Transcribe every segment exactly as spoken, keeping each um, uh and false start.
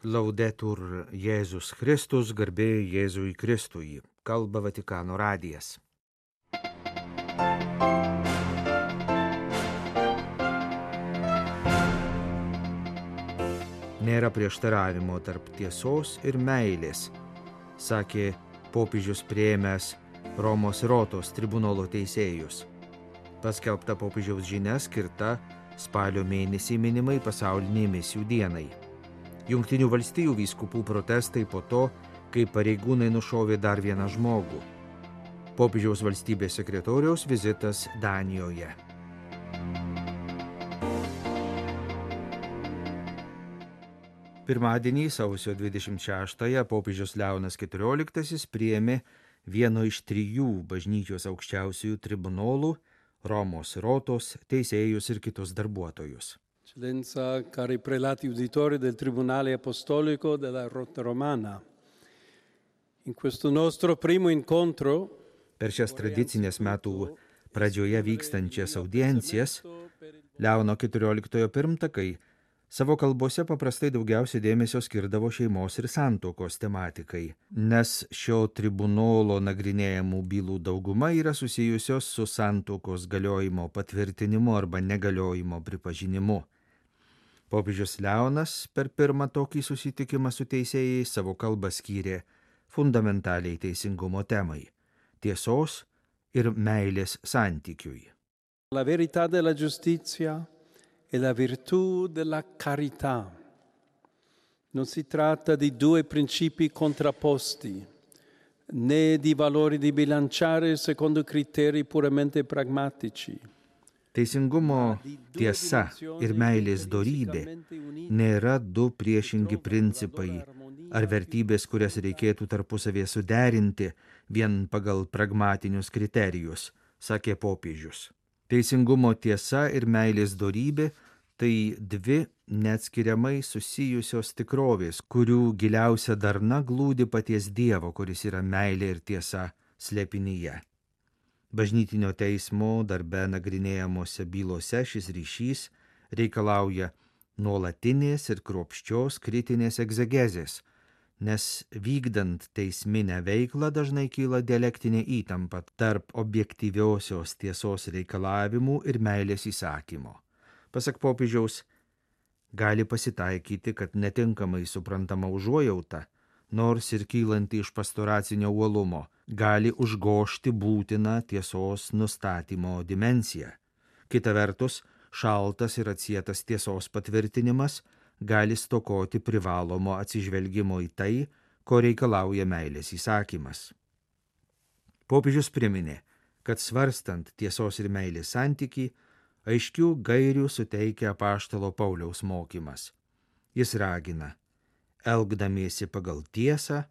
Laudetur Jėzus Kristus, garbė Jėzui Kristui, kalba Vatikano radijas. Nėra prieštaravimo tarp tiesos ir meilės, sakė popiežius priėmęs Romos Rotos tribunolo teisėjus. Paskelbta popiežiaus žinia skirta spalio mėnesį minimai pasauliniai misijų dienai. Jungtinių valstijų vyskupų protestai po to, kai pareigūnai nušovė dar vieną žmogų. Popiežiaus valstybės sekretoriaus vizitas Danijoje. Pirmadienį, sausio dvidešimt šeštąją, popiežius Leonas keturioliktasis priėmė vieno iš trijų bažnyčios aukščiausiųjų tribunolų, Romos Rotos, teisėjus ir kitus darbuotojus. Eccellenza, cari prelati uditori del Tribunale Apostolico della Rota Romana. In questo nostro primo incontro, per šias tradicinės metų pradžioje vykstančias audiencijas, Leono keturioliktojo pirmtakai savo kalbose paprastai daugiausiai dėmesio skirdavo šeimos ir santuokos tematikai, nes šio tribunolo nagrinėjamų bylų dauguma yra susijusios su santuokos galiojimo patvirtinimu arba negaliojimo pripažinimu. Popiežius Leonas per pirmą tokį susitikimą su teisėjais savo kalbą skyrė fundamentaliai teisingumo temai – tiesos ir meilės santykiui. La verità della giustizia e la virtù della carità. Non si tratta di due principi contrapposti, né di valori da bilanciare secondo criteri puramente pragmatici. Teisingumo tiesa ir meilės dorybė nėra du priešingi principai ar vertybės, kurias reikėtų tarpusavėje suderinti vien pagal pragmatinius kriterijus, sakė popiežius. Teisingumo tiesa ir meilės dorybė tai dvi neatskiriamai susijusios tikrovės, kurių giliausia darna glūdi paties Dievo, kuris yra meilė ir tiesa slėpinyje. Bažnytinio teismo darbe nagrinėjamose bylose šis ryšys reikalauja nuolatinės ir kruopščios kritinės egzegezės, nes vykdant teisminę veiklą dažnai kyla dialektinė įtampa tarp objektyviosios tiesos reikalavimų ir meilės įsakymo. Pasak popiežiaus, gali pasitaikyti, kad netinkamai suprantama užuojauta, nors ir kylanti iš pastoracinio uolumo, gali užgožti būtiną tiesos nustatymo dimensiją. Kita vertus, šaltas ir atsietas tiesos patvirtinimas gali stokoti privalomo atsižvelgimo į tai, ko reikalauja meilės įsakymas. Popiežius priminė, kad svarstant tiesos ir meilės santykį, aiškių gairių suteikia apaštalo Pauliaus mokymas. Jis ragina: elgdamiesi pagal tiesą,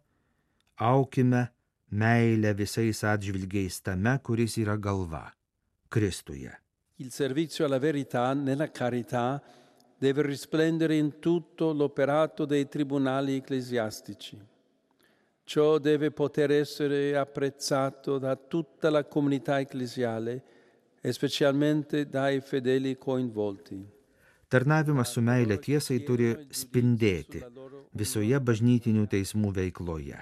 aukime meilę visais atžvilgiais tame, kuris yra galva, Kristuje. Il servizio alla verità nella carità deve risplendere in tutto l'operato dei tribunali ecclesiastici. Ciò deve poter essere apprezzato da tutta la comunità ecclesiale e specialmente dai fedeli coinvolti. Tarnavimas su meilė tiesai turi spindėti visoje bažnytinių teismų veikloje,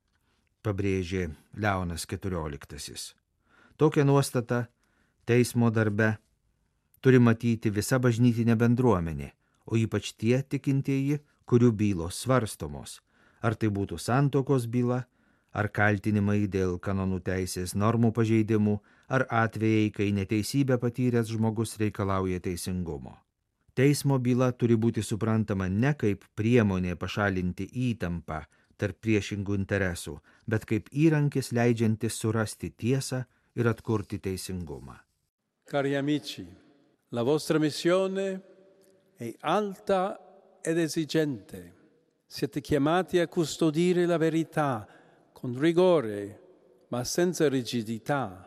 pabrėžė Leonas keturioliktasis. Tokią nuostatą teismo darbe turi matyti visa bažnytinė bendruomenė, o ypač tie tikintieji, kurių bylos svarstomos, ar tai būtų santuokos byla, ar kaltinimai dėl kanonų teisės normų pažeidimų, ar atvejai, kai neteisybę patyręs žmogus reikalauja teisingumo. Teismo byla turi būti suprantama ne kaip priemonė pašalinti įtampą tarp priešingų interesų, bet kaip įrankis leidžiantis surasti tiesą ir atkurti teisingumą. Cari amici, la vostra missione è alta ed esigente. Siete chiamati a custodire la verità con rigore, ma senza rigidità.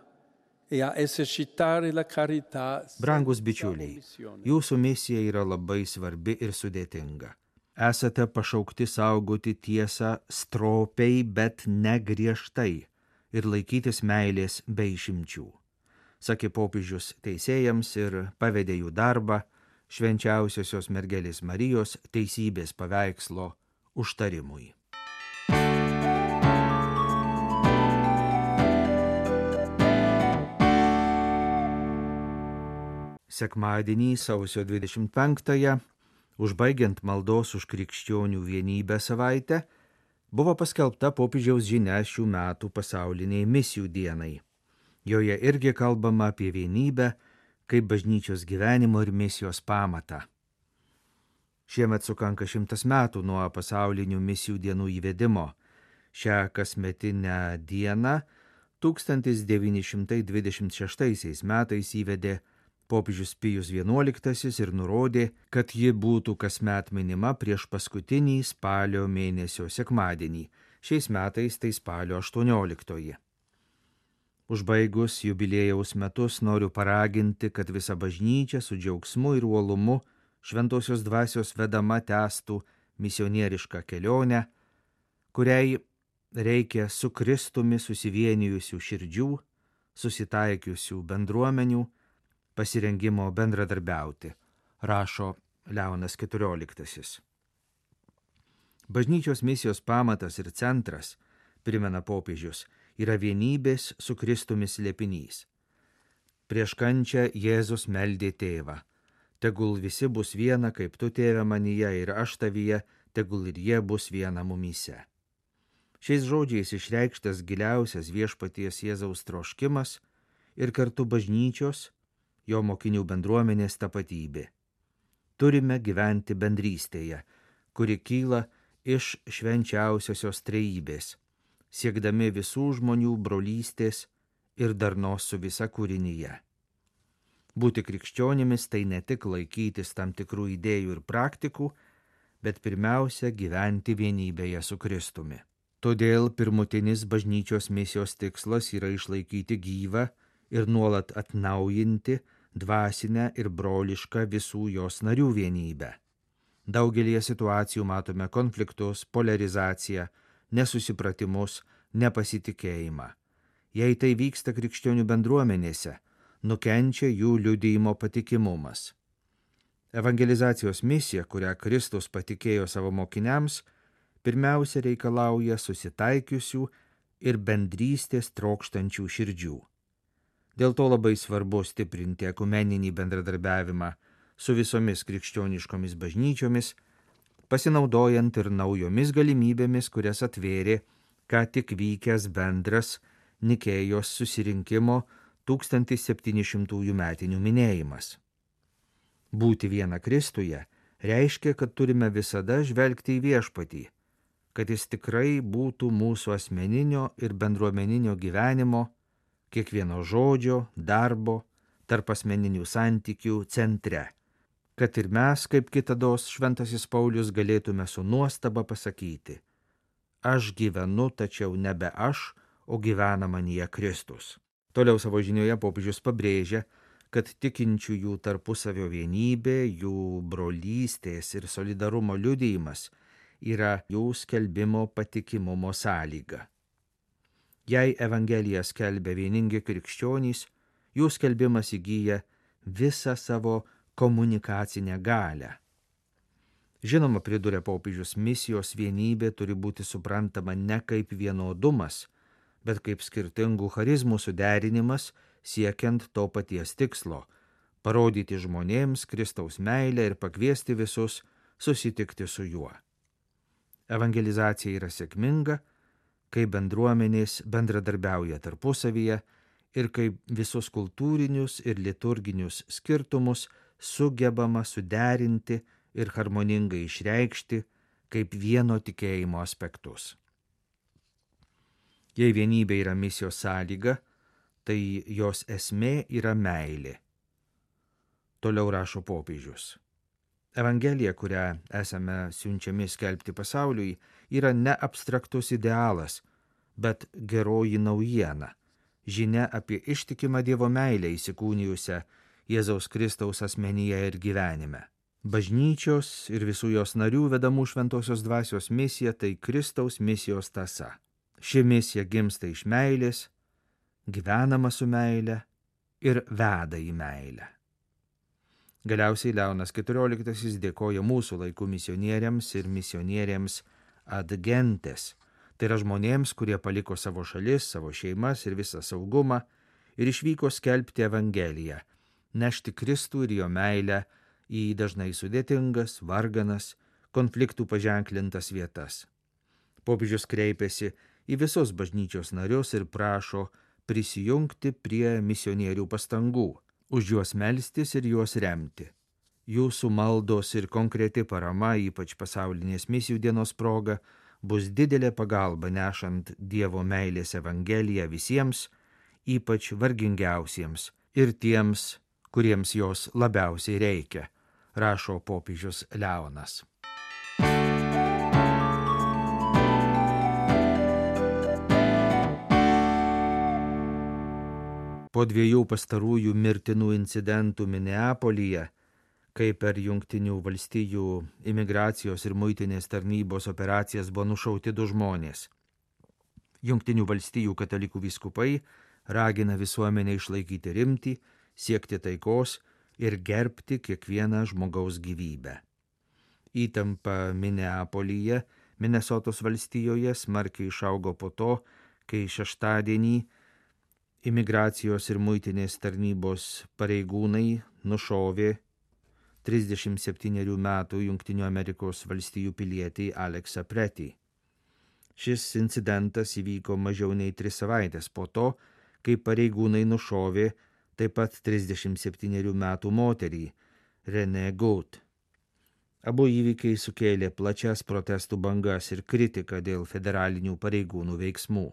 Brangus bičiuliai, jūsų misija yra labai svarbi ir sudėtinga. Esate pašaukti saugoti tiesą stropiai, bet ne griežtai ir laikytis meilės be išimčių, sakė popiežius teisėjams ir pavedė jų darbą švenčiausiosios mergelės Marijos teisybės paveikslo užtarimui. Sekmadienį sausio dvidešimt penktąją, užbaigiant maldos už krikščionių vienybę savaitę, buvo paskelbta popiežiaus žinia šių metų pasauliniai misijų dienai. Joje irgi kalbama apie vienybę kaip bažnyčios gyvenimo ir misijos pamatą. Šiemet sukanka šimtas metų nuo pasaulinių misijų dienų įvedimo. Šią kasmetinę dieną tūkstantis devyni šimtai dvidešimt šeštaisiais metais įvedė popiežius Pijus vienuoliktasis ir nurodė, kad ji būtų kasmet minima prieš paskutinį spalio mėnesio sekmadienį. Šiais metais tai spalio aštuonioliktoji. Užbaigus jubiliejaus metus noriu paraginti, kad visa bažnyčia su džiaugsmu ir uolumu šventosios dvasios vedama tęstų misionierišką kelionę, kuriai reikia su Kristumi susivienijusių širdžių, susitaikiusių bendruomenių, pasirengimo bendradarbiauti, rašo Leonas keturioliktasis. Bažnyčios misijos pamatas ir centras, primena popiežius, yra vienybės su Kristumi slėpinys. Prieš kančią Jėzus meldė tėvą: tegul visi bus viena, kaip tu, tėve, manyje ir aš tavyje, tegul ir jie bus viena mumyse. Šiais žodžiais išreikštas giliausias viešpaties Jėzaus troškimas ir kartu bažnyčios, jo mokinių bendruomenės tapatybė. Turime gyventi bendrystėje, kuri kyla iš švenčiausiosios trejybės, siekdami visų žmonių brolystės ir darnos su visa kūrinyje. Būti krikščionimis tai ne tik laikytis tam tikrų idėjų ir praktikų, bet pirmiausia gyventi vienybėje su Kristumi. Todėl pirmutinis bažnyčios misijos tikslas yra išlaikyti gyvą ir nuolat atnaujinti dvasinę ir brolišką visų jos narių vienybę. Daugelėje situacijų matome konfliktus, polarizaciją, nesusipratimus, nepasitikėjimą. Jei tai vyksta krikščionių bendruomenėse, nukenčia jų liudijimo patikimumas. Evangelizacijos misija, kurią Kristus patikėjo savo mokiniams, pirmiausia reikalauja susitaikiusių ir bendrystės trokštančių širdžių. Dėl to labai svarbu stiprinti ekumeninį bendradarbiavimą su visomis krikščioniškomis bažnyčiomis, pasinaudojant ir naujomis galimybėmis, kurias atvėrė ką tik vykęs bendras Nikėjos susirinkimo tūkstantis septyni šimtųjų metinių minėjimas. Būti viena Kristuje reiškia, kad turime visada žvelgti į viešpatį, kad jis tikrai būtų mūsų asmeninio ir bendruomeninio gyvenimo, kiekvieno žodžio, darbo, tarp asmeninių santykių centre, kad ir mes, kaip kitados šventasis Paulius, galėtume su nuostaba pasakyti: aš gyvenu, tačiau nebe aš, o gyvena manyje Kristus. Toliau savo žinioje popiežius pabrėžia, kad tikinčiųjų tarpusavio vienybė, jų brolystės ir solidarumo liudijimas yra jų skelbimo patikimumo sąlyga. Jei Evangeliją skelbia vieningi krikščionys, jų skelbimas įgyja visą savo komunikacinę galią. Žinoma, priduria popiežius, misijos vienybė turi būti suprantama ne kaip vienodumas, bet kaip skirtingų charizmų suderinimas siekiant to paties tikslo – parodyti žmonėms Kristaus meilę ir pakviesti visus susitikti su juo. Evangelizacija yra sėkminga, kai bendruomenės bendradarbiauja tarpusavyje ir kai visus kultūrinius ir liturginius skirtumus sugebama suderinti ir harmoningai išreikšti kaip vieno tikėjimo aspektus. Jei vienybė yra misijos sąlyga, tai jos esmė yra meilė. Toliau rašo popiežius. Evangelija, kurią esame siunčiami skelbti pasauliui, yra ne abstraktus idealas, bet geroji naujiena, žinia apie ištikimą Dievo meilę įsikūnijusią Jėzaus Kristaus asmenyje ir gyvenime. Bažnyčios ir visų jos narių vedamų šventosios dvasios misija tai Kristaus misijos tąsa. Ši misija gimsta iš meilės, gyvenama su meile ir veda į meilę. Galiausiai Leonas keturioliktasis dėkoja mūsų laikų misionieriams ir misionierėms ad gentes. Tai yra žmonėms, kurie paliko savo šalis, savo šeimas ir visą saugumą ir išvyko skelbti Evangeliją, nešti Kristų ir jo meilę į dažnai sudėtingas, varganas, konfliktų paženklintas vietas. Popiežius kreipėsi į visus bažnyčios narius ir prašo prisijungti prie misionierių pastangų, už juos melstis ir juos remti. Jūsų maldos ir konkreti parama, ypač pasaulinės misijų dienos proga, bus didelė pagalba nešant Dievo meilės Evangeliją visiems, ypač vargingiausiems ir tiems, kuriems jos labiausiai reikia, rašo popiežius Leonas. Po dviejų pastarųjų mirtinų incidentų Mineapolyje, kai per Jungtinių valstijų imigracijos ir muitinės tarnybos operacijas buvo nušauti du žmonės, Jungtinių valstijų katalikų vyskupai ragina visuomenę išlaikyti rimtį, siekti taikos ir gerbti kiekvieną žmogaus gyvybę. Įtampa Mineapolyje, Minesotos valstijoje smarkiai išaugo po to, kai šeštadienį imigracijos ir muitinės tarnybos pareigūnai nušovė trisdešimt septynerių metų Jungtinių Amerikos valstijų pilietį Aleksą Pretty. Šis incidentas įvyko mažiau nei tris savaitės po to, kai pareigūnai nušovė taip pat trisdešimt septynerių metų moterį Renee Gould. Abu įvykiai sukėlė plačias protestų bangas ir kritiką dėl federalinių pareigūnų veiksmų.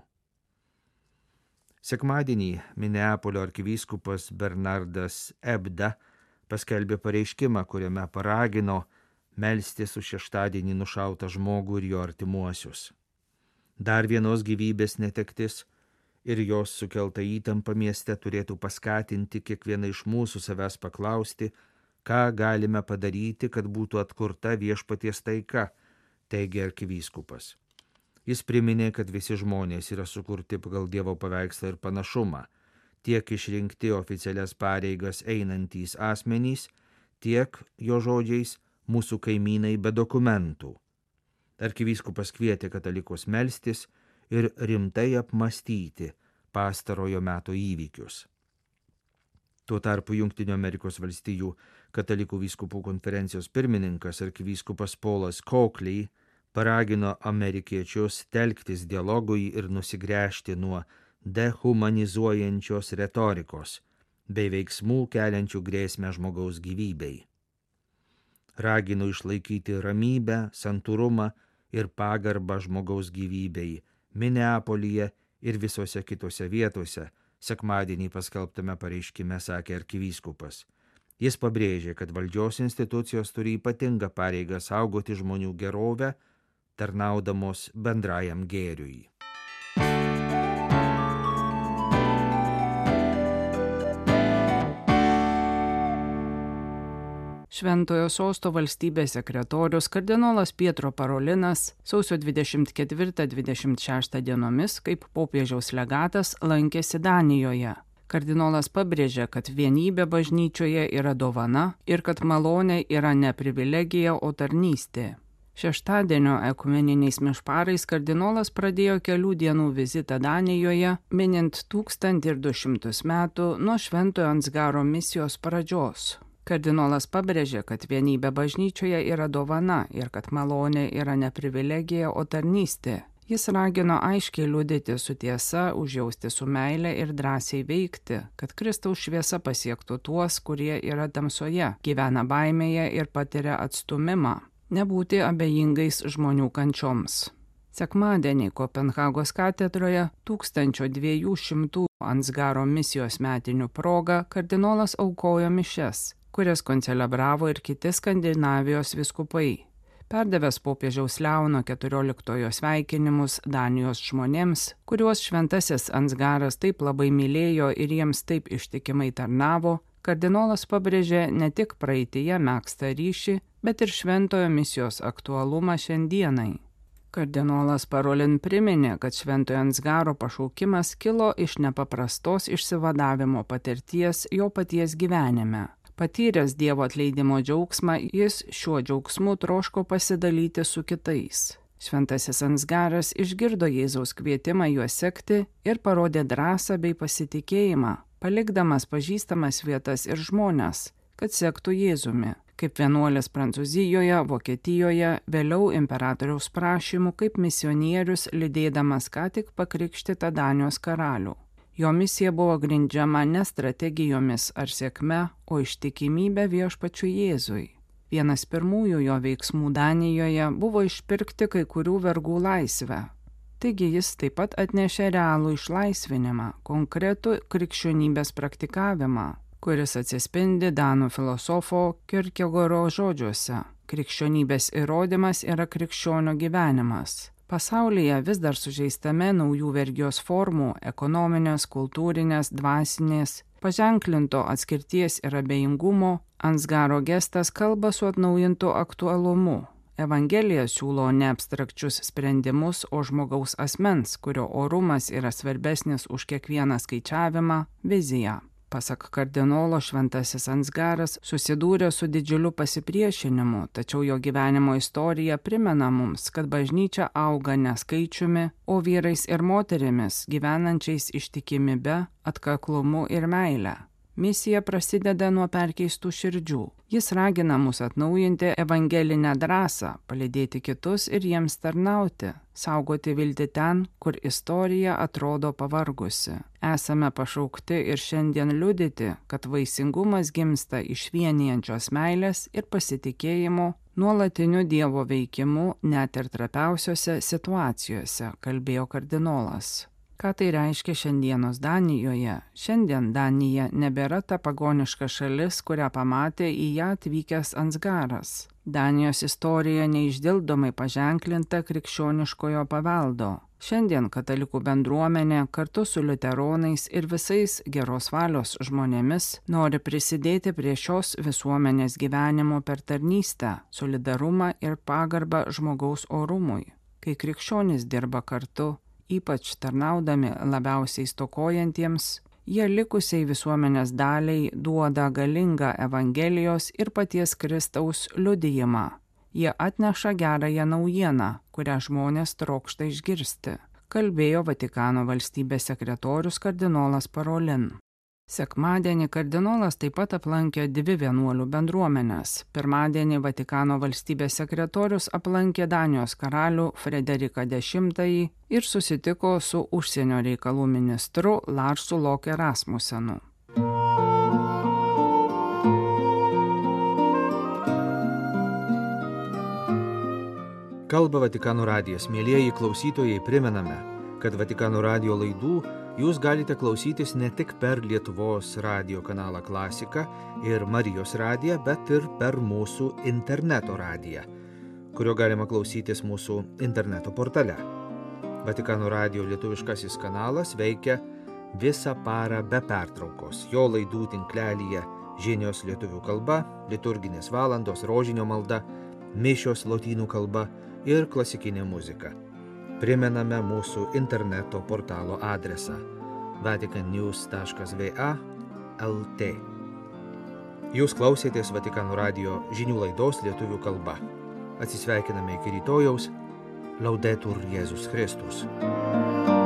Sekmadienį Mineapolio arkivyskupas Bernardas Ebda paskelbė pareiškimą, kuriame paragino melstis už šeštadienį nušautą žmogų ir jo artimuosius. Dar vienos gyvybės netektis ir jos sukelta įtampa mieste turėtų paskatinti kiekvieną iš mūsų savęs paklausti, ką galime padaryti, kad būtų atkurta viešpaties taika, teigia arkivyskupas. Jis priminė, kad visi žmonės yra sukurti pagal Dievo paveikslą ir panašumą, tiek išrinkti oficialias pareigas einantys asmenys, tiek, jo žodžiais, mūsų kaimynai be dokumentų. Arkivyskupas kvietė katalikus melstis ir rimtai apmąstyti pastarojo meto įvykius. Tuo tarpu Jungtinių Amerikos valstijų katalikų vyskupų konferencijos pirmininkas arkivyskupas Paulas Coakley paragino amerikiečius telktis dialogui ir nusigręžti nuo dehumanizuojančios retorikos bei veiksmų keliančių grėsmę žmogaus gyvybei. Ragino išlaikyti ramybę, santūrumą ir pagarbą žmogaus gyvybei Mineapolyje ir visose kitose vietose, sekmadienį paskelbtame pareiškime sakė arkivyskupas. Jis pabrėžė, kad valdžios institucijos turi ypatingą pareigą saugoti žmonių gerovę, tarnaudamos bendrajam gėriui. Šventojo sosto valstybės sekretorius kardinolas Pietro Parolinas sausio dvidešimt ketvirtą dvidešimt šeštą dienomis kaip popiežiaus legatas lankėsi Danijoje. Kardinolas pabrėžė, kad vienybė bažnyčioje yra dovana ir kad malonė yra ne privilegija, o tarnystė. Šeštadienio ekumeniniais mišparais kardinolas pradėjo kelių dienų vizitą Danijoje, minint tūkstantį du šimtus metų nuo Šventojo Ansgaro misijos pradžios. Kardinolas pabrėžė, kad vienybė bažnyčioje yra dovana ir kad malonė yra ne privilegija, o tarnystė. Jis ragino aiškiai liudyti su tiesa, užjausti su meile ir drąsiai veikti, kad Kristaus šviesa pasiektų tuos, kurie yra tamsoje, gyvena baimėje ir patiria atstumimą, nebūti abejingais žmonių kančioms. Sekmadienį Kopenhagos katedroje tūkstančio dviejų šimtų Ansgaro misijos metinių proga kardinolas aukojo mišias, kurias koncelebravo ir kiti Skandinavijos vyskupai. Perdavęs popiežiaus Leono keturioliktojo sveikinimus Danijos žmonėms, kuriuos šventasis Ansgaras taip labai mylėjo ir jiems taip ištikimai tarnavo, kardinolas pabrėžė ne tik praeityje megztą ryšį, bet ir šventojo misijos aktualumą šiandienai. Kardinolas Parolin priminė, kad šventojo Ansgaro pašaukimas kilo iš nepaprastos išsivadavimo patirties jo paties gyvenime. Patyręs Dievo atleidimo džiaugsmą, jis šiuo džiaugsmu troško pasidalyti su kitais. Šventasis Ansgaras išgirdo Jėzaus kvietimą juos sekti ir parodė drąsą bei pasitikėjimą, palikdamas pažįstamas vietas ir žmones, kad sektų Jėzumi, kaip vienuolis Prancūzijoje, Vokietijoje, vėliau imperatoriaus prašymų kaip misionierius lydėdamas ką tik pakrikštytą Danijos karalių. Jo misija buvo grindžiama ne strategijomis ar sėkme, o ištikimybė viešpačiui Jėzui. Vienas pirmųjų jo veiksmų Danijoje buvo išpirkti kai kurių vergų laisvę. Taigi jis taip pat atnešė realų išlaisvinimą, konkretų krikščionybės praktikavimą, kuris atsispindi danų filosofo Kierkegaardo žodžiuose. Krikščionybės įrodymas yra krikščionio gyvenimas. Pasaulyje vis dar sužeistame naujų vergijos formų – ekonominės, kultūrinės, dvasinės, paženklinto atskirties ir abejingumo, Ansgaro gestas kalba su atnaujintu aktualumu. Evangelija siūlo ne abstrakčius sprendimus, o žmogaus asmens, kurio orumas yra svarbesnis už kiekvieną skaičiavimą, viziją. Pasak kardinolo, šventasis Ansgaras susidūrė su didžiuliu pasipriešinimu, tačiau jo gyvenimo istorija primena mums, kad bažnyčia auga ne skaičiumi, o vyrais ir moterimis, gyvenančiais ištikimybe, atkaklumu ir meile. Misija prasideda nuo perkeistų širdžių. Jis ragina mus atnaujinti evangelinę drąsą, palydėti kitus ir jiems tarnauti, saugoti viltį ten, kur istorija atrodo pavargusi. Esame pašaukti ir šiandien liudyti, kad vaisingumas gimsta iš vienijančios meilės ir pasitikėjimo, nuolatiniu Dievo veikimu net ir trapiausiose situacijose, kalbėjo kardinolas. Ką tai reiškia šiandienos Danijoje? Šiandien Danija nebėra ta pagoniška šalis, kurią pamatė į ją atvykęs Ansgaras. Danijos istorija neišdildomai paženklinta krikščioniškojo paveldo. Šiandien katalikų bendruomenė kartu su liuteronais ir visais geros valios žmonėmis nori prisidėti prie šios visuomenės gyvenimo per tarnystę, solidarumą ir pagarbą žmogaus orumui. Kai krikščionys dirba kartu, ypač tarnaudami labiausiai stokojantiems, jie likusiai visuomenės daliai duoda galingą Evangelijos ir paties Kristaus liudijimą. Jie atneša gerąją naujieną, kurią žmonės trokšta išgirsti, kalbėjo Vatikano valstybės sekretorius kardinolas Parolin. Sekmadienį kardinolas taip pat aplankė dvi vienuolių bendruomenes. Pirmadienį Vatikano valstybės sekretorius aplankė Danijos karalių Frederiką dešimtąjį ir susitiko su užsienio reikalų ministru Larsu Loke Rasmusenu. Kalba Vatikano radijas. Mielieji klausytojai, primename, kad Vatikano radijo laidų jūs galite klausytis ne tik per Lietuvos radijo kanalą Klasika ir Marijos radiją, bet ir per mūsų interneto radiją, kurio galima klausytis mūsų interneto portale. Vatikano radijo lietuviškasis kanalas veikia visą parą be pertraukos. Jo laidų tinklelyje žinios lietuvių kalba, liturginės valandos, rožinio malda, mišios lotynų kalba ir klasikinė muzika. Primename mūsų interneto portalo adresą vaticannews taškas va taškas lt. Jūs klausėtės Vatikano radijo žinių laidos lietuvių kalba. Atsisveikiname iki rytojaus. Laudetur Jėzus Kristus.